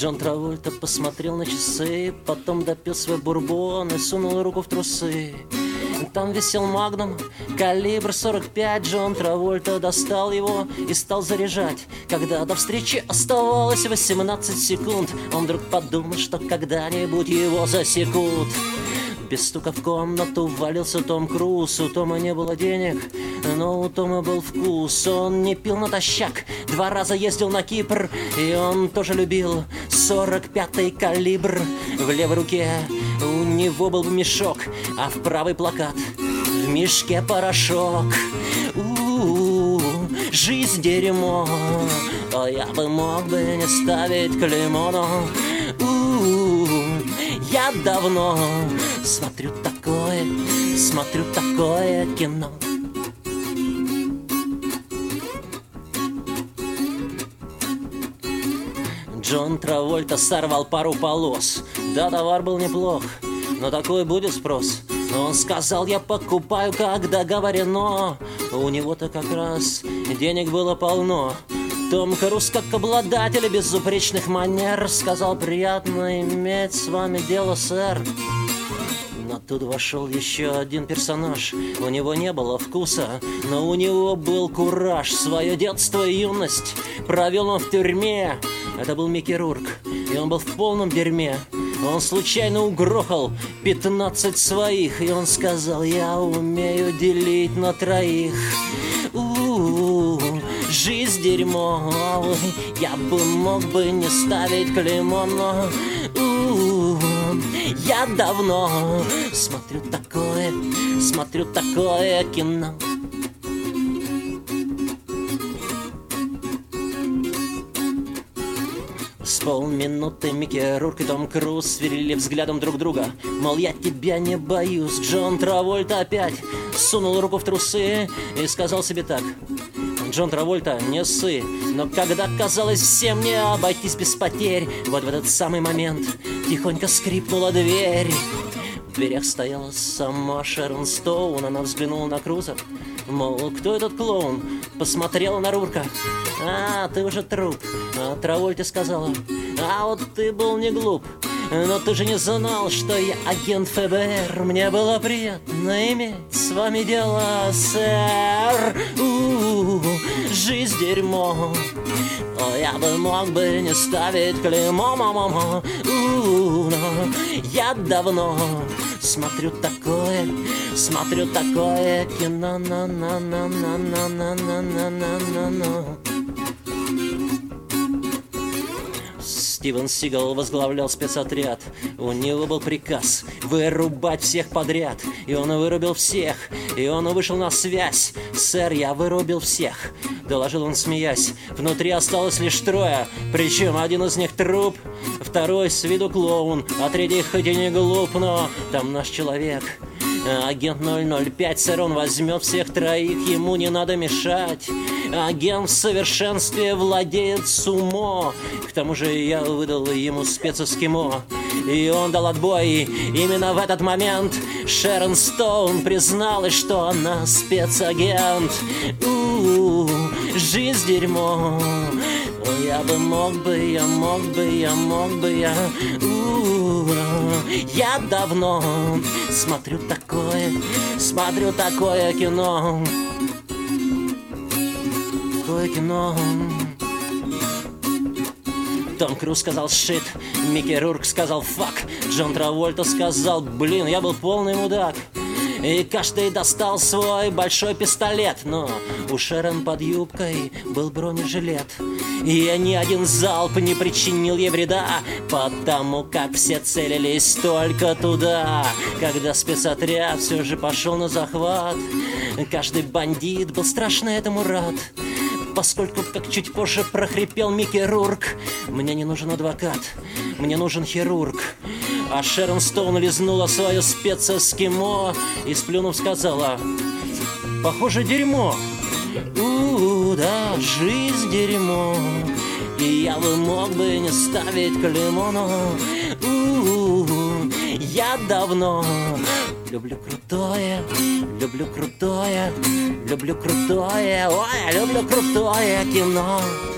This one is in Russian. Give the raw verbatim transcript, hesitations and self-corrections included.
Джон Травольта посмотрел на часы, потом допил свой бурбон и сунул руку в трусы. Там висел магнум, калибр сорок пять. Джон Травольта достал его и стал заряжать. Когда до встречи оставалось восемнадцать секунд, он вдруг подумал, что когда-нибудь его засекут. Без стука в комнату ввалился Том Круз. У Тома не было денег, но у Тома был вкус. Он не пил натощак, два раза ездил на Кипр, и он тоже любил сорок пятый калибр. В левой руке у него был мешок, а в правый плакат, в мешке порошок. У-у-у, жизнь дерьмо, а я бы мог бы не ставить клеймо, но у-у-у, я давно смотрю такое, смотрю такое кино. Джон Травольта сорвал пару полос. Да, товар был неплох, но такой будет спрос. Он сказал: я покупаю, как договорено. У него-то как раз денег было полно. Том Круз, как обладатель безупречных манер, сказал: приятно иметь с вами дело, сэр. Но тут вошел еще один персонаж. У него не было вкуса, но у него был кураж. Свое детство и юность провел он в тюрьме. Это был Микки Рурк, и он был в полном дерьме. Он случайно угрохал пятнадцать своих, и он сказал: я умею делить на троих. У-у-у, жизнь дерьмо, я бы мог бы не ставить клеймо, но у-у-у, я давно смотрю такое, смотрю такое кино. С полминуты Микки Рурк и Том Круз сверили взглядом друг друга. Мол, я тебя не боюсь. Джон Травольта опять сунул руку в трусы и сказал себе так: Джон Травольта, не ссы. Но когда казалось всем не обойтись без потерь, вот в этот самый момент тихонько скрипнула дверь. В дверях стояла сама Шерон Стоун. Она взглянула на Круза, мол, кто этот клоун? Посмотрела на Рурка: а, ты уже труп. А Травольте сказала: а вот ты был не глуп, но ты же не знал, что я агент эф бэ эр. Мне было приятно иметь с вами дело, сэр. У-у-у, жизнь дерьмо, о, я бы мог бы не ставить клеймо, мама. У-у-у, я давно смотрю такое, смотрю такое кино, на на на на на на на на на на. Стивен Сигал возглавлял спецотряд. У него был приказ вырубать всех подряд. И он вырубил всех, и он вышел на связь. Сэр, я вырубил всех, доложил он, смеясь. Внутри осталось лишь трое, причем один из них труп, второй с виду клоун, а третий хоть и не глуп, но там наш человек, агент ноль ноль пять, сэр, он возьмет всех троих, ему не надо мешать. Агент в совершенстве владеет сумо. К тому же я выдал ему спецэскимо. И он дал отбой, и именно в этот момент Шерон Стоун призналась, что она спецагент. У-у-у, жизнь дерьмо, я бы мог бы, я мог бы, я мог бы, я У-у-у, я давно смотрю такое, смотрю такое кино. Такое кино. Том Круз сказал «шит», Микки Рурк сказал «фак», Джон Травольта сказал «блин, я был полный мудак». И каждый достал свой большой пистолет, но у Шерон под юбкой был бронежилет. И ни один залп не причинил ей вреда, потому как все целились только туда. Когда спецотряд все же пошел на захват, каждый бандит был страшно этому рад. Поскольку, как чуть позже прохрипел Микки Рурк, мне не нужен адвокат, мне нужен хирург. А Шерон Стоун лизнула свое спецэскимо и, сплюнув, сказала: похоже, дерьмо. У-у-у, да, жизнь дерьмо, и я бы мог бы не ставить клеймо, но у-у-у, я давно люблю крутое, люблю крутое, люблю крутое, ой, люблю крутое кино.